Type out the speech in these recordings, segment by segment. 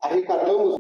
arrecadamos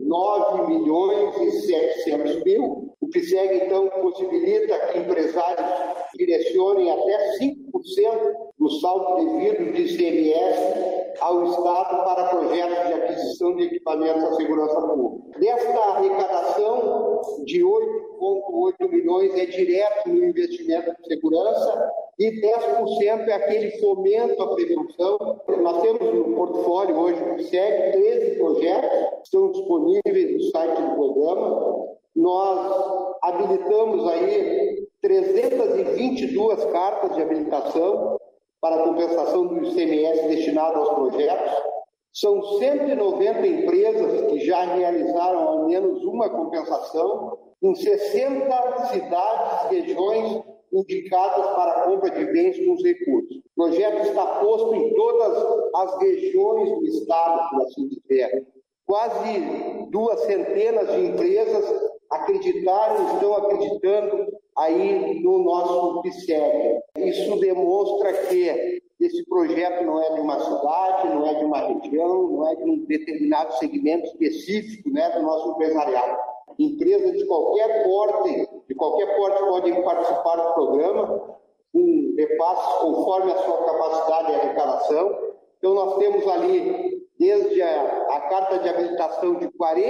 9.700.000. O PSEG, então, possibilita que empresários direcionem até 5% do saldo devido de ICMS ao Estado para projetos de aquisição de equipamentos à segurança pública. Desta arrecadação de 8,8 milhões é direto no investimento de segurança e 10% é aquele fomento à prevenção. Nós temos no portfólio hoje do PSEG 13 projetos que estão disponíveis no site do programa. Nós habilitamos aí 322 cartas de habilitação para compensação do ICMS destinado aos projetos. São 190 empresas que já realizaram ao menos uma compensação em 60 cidades e regiões indicadas para a compra de bens com os recursos. O projeto está posto em todas as regiões do Estado, por assim dizer. Quase 200 de empresas estão acreditando aí no nosso PSEG. Isso demonstra que esse projeto não é de uma cidade, não é de uma região, não é de um determinado segmento específico, né, do nosso empresariado. Empresas de qualquer porte podem participar do programa, com repasses conforme a sua capacidade de arrecadação. Então, nós temos ali, desde a carta de habilitação de R$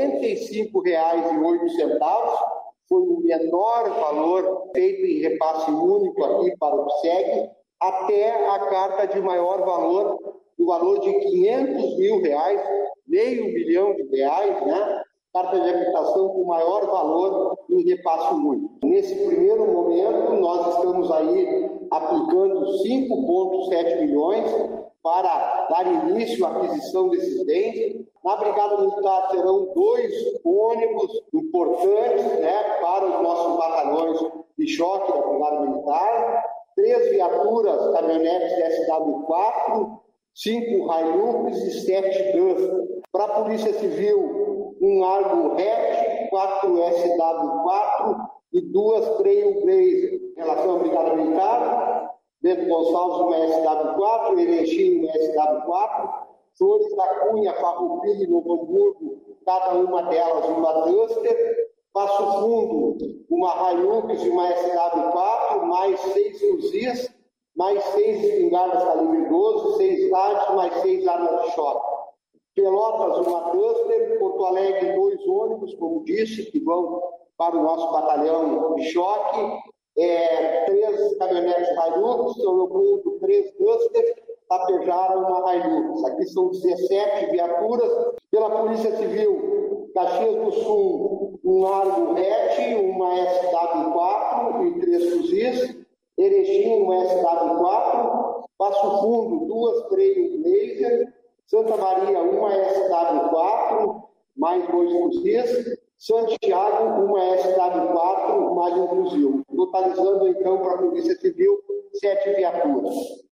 45,08, foi o menor valor feito em repasse único aqui para o PSEG, até a carta de maior valor, o valor de R$ 500 mil, R$500 milhão, né? Carta de habilitação com maior valor em repasse único. Nesse primeiro momento, nós estamos aí aplicando 5,7 milhões para dar início à aquisição desses bens. Na Brigada Militar serão 2 ônibus importantes, né, para os nossos batalhões de choque da Brigada Militar, 3 viaturas, caminhonetes SW4, 5 Hilux e 7 Duster. Para a Polícia Civil, um Argo hatch, 4 SW4 e 2 Trailblazer. Em relação à Brigada Militar, Bento Gonçalves, uma SW4, Erechim, uma SW4, Flores da Cunha, Farroupilha e Novo Hamburgo, cada uma delas uma Duster, Passo Fundo, uma Hilux e uma SW4, mais 6 fuzis, mais 6 espingardas calibre 12, 6 rádios, mais 6 armas de choque. Pelotas, uma Duster, Porto Alegre, 2 ônibus, como disse, que vão para o nosso batalhão de choque, 3 caminhonetes Hilux, São Leopoldo, 3 Duster, Tapejara, uma Hilux. Aqui são 17 viaturas. Pela Polícia Civil, Caxias do Sul, um Argo hatch, uma SW4 e 3 fuzis. Erechim, uma SW4. Passo Fundo, 2 Trailblazer. Santa Maria, uma SW4, mais 2 fuzis. Santiago, uma SW4, mais um fuzil. Totalizando, então, para a Polícia Civil, 7 viaturas.